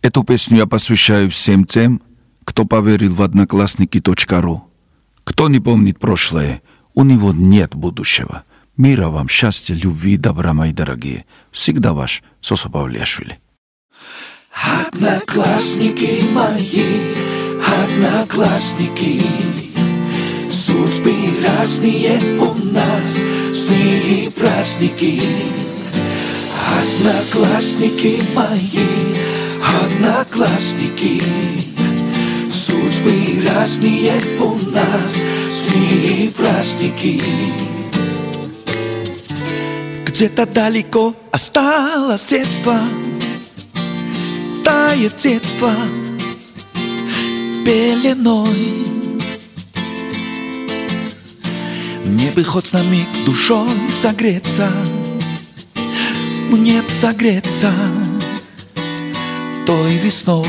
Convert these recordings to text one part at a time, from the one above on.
Эту песню я посвящаю всем тем, кто поверил в Одноклассники.ру. Кто не помнит прошлое, у него нет будущего. Мира вам, счастья, любви, добра, мои дорогие. Всегда ваш Сосо Павлиашвили. Одноклассники мои, одноклассники, судьбы разные у нас, сны и праздники. Одноклассники мои, одноклассники, судьбы разные у нас, сны и праздники. Где-то далеко осталось детство, тает детство пеленой. Мне бы хоть на миг душой согреться, мне б согреться той весной,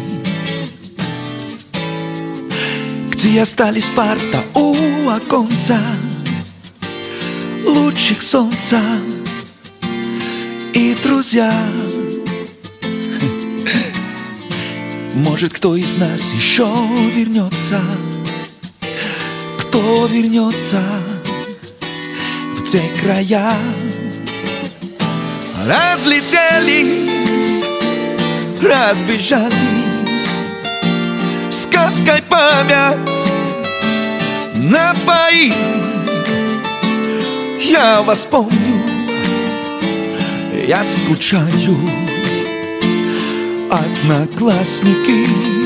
где остались парта у оконца, лучик солнца и друзья. Может, кто из нас еще вернется, кто вернется в те края. Разлетелись, разбежались, сказкой память напои. Я вас помню, я скучаю. Одноклассники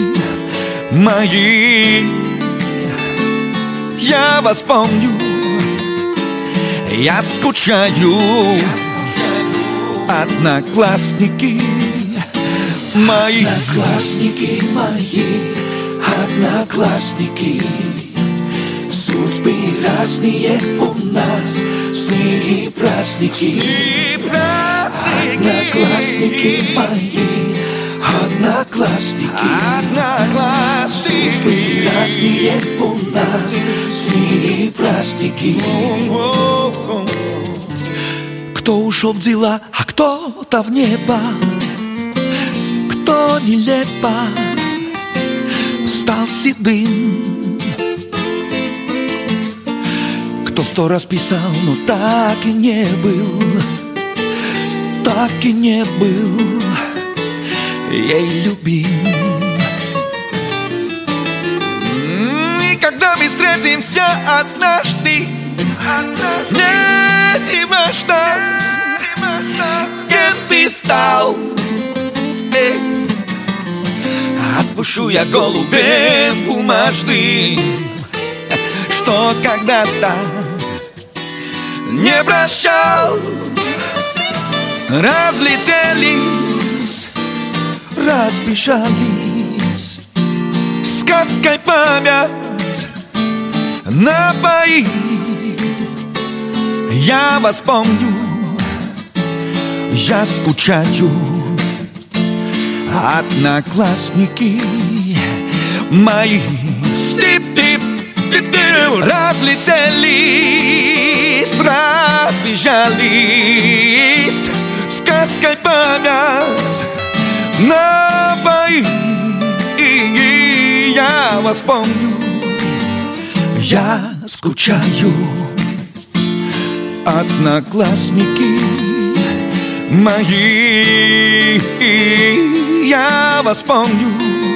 мои, я вас помню, я скучаю. Одноклассники мои, одноклассники мои, одноклассники, судьбы разные у нас, сны и праздники. Одноклассники мои, одноклассники, судьбы разные у нас, сны и праздники. Кто ушел в дела, а кто-то в небо, кто нелепо стал седым, кто 100 раз писал, но так и не был, так и не был ей любим. И когда мы встретимся однажды, мне не важно, кем ты стал. Отпущу я голубем бумажным, что когда-то не прощал. Разлетелись, разбежались, сказкой память напои. Я вас помню, я скучаю. Одноклассники мои, разлетелись, разбежались, сказкой память напои. Я вас помню, я скучаю. Одноклассники мои, я вас помню,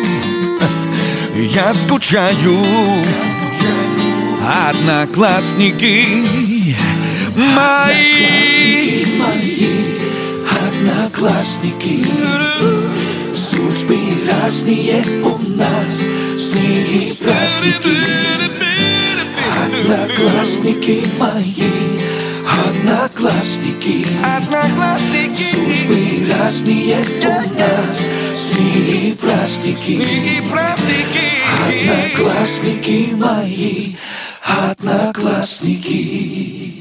я скучаю. Одноклассники мои, одноклассники, судьбы разные у нас, сны и праздники. Одноклассники мои, одноклассники, судьбы разные у нас, сны и праздники. Одноклассники мои, одноклассники.